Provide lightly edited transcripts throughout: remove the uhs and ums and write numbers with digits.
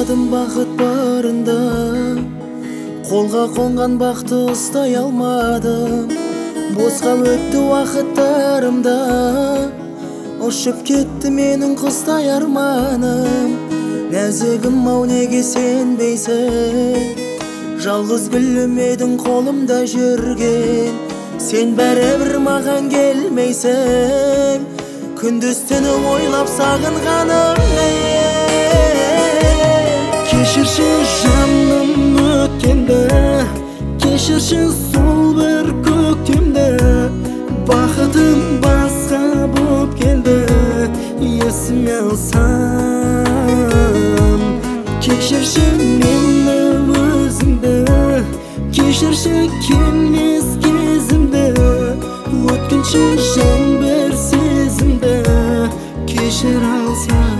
ойладым бақыт барында, қолға қонған бақты ұстай алмадым. Босқа өтті уақыттарымда, ұшып кетті менің құстай арманым. Нәзігім ау неге сенбейсің, жалғыз гүлім едің қолымда жүрген. Сен бәрібір маған келмейсің, күндіз түні ойлап сағынғаным. Кешірші жаным өткенді, кешірші сол бір көктемді. Бақытым басқа боп келді, есіме алсам. Кешірші мені өзіңді, кешірші келмес кезімді. Өткінші жан бір сезімді, кешір алсам.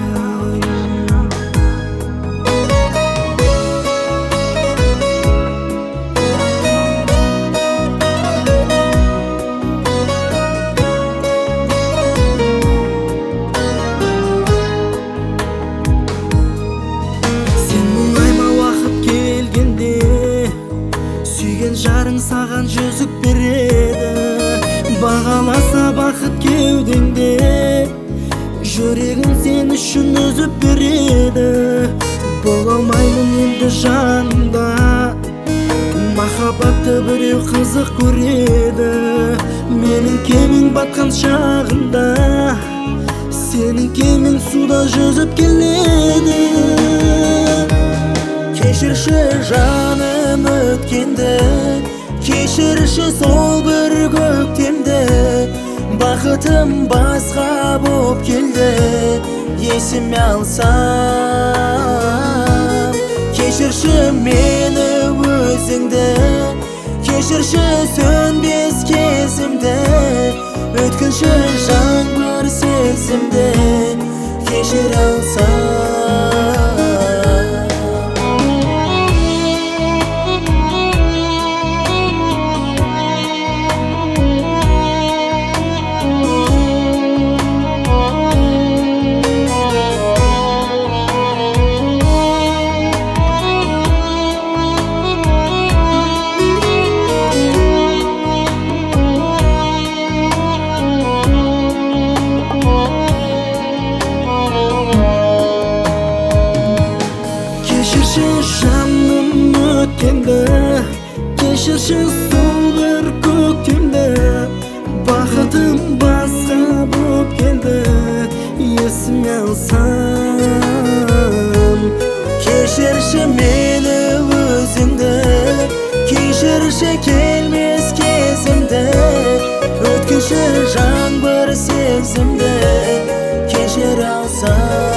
Жарың саған жүзік береді, бағаласа бақыт кеудеңде. Жүрегім сен үшін үзіп береді, бола алмаймын енді жанымда. Махаббатты біреу қызық көреді, менің кемең батқан шағында. Сенің кемең суда жүзіп келеді. Кешірші жаным өткенді, кешірші сол бір көктемді. Бақытым басқа боп келді, есіме алсам. Кешірші мені өзіңді, кешірші сөнбес кезімді. Өткінші жаңбыр сезімді, кешір алсам. Кешірші жаным өткенді, кешірші сол бір көктемді. Бақытым басқа боп келді, есіме алсам. Кешірші мені өзіңді, кешірші келмес кезімді. Өткінші жаңбыр сезімді, кешір алсам.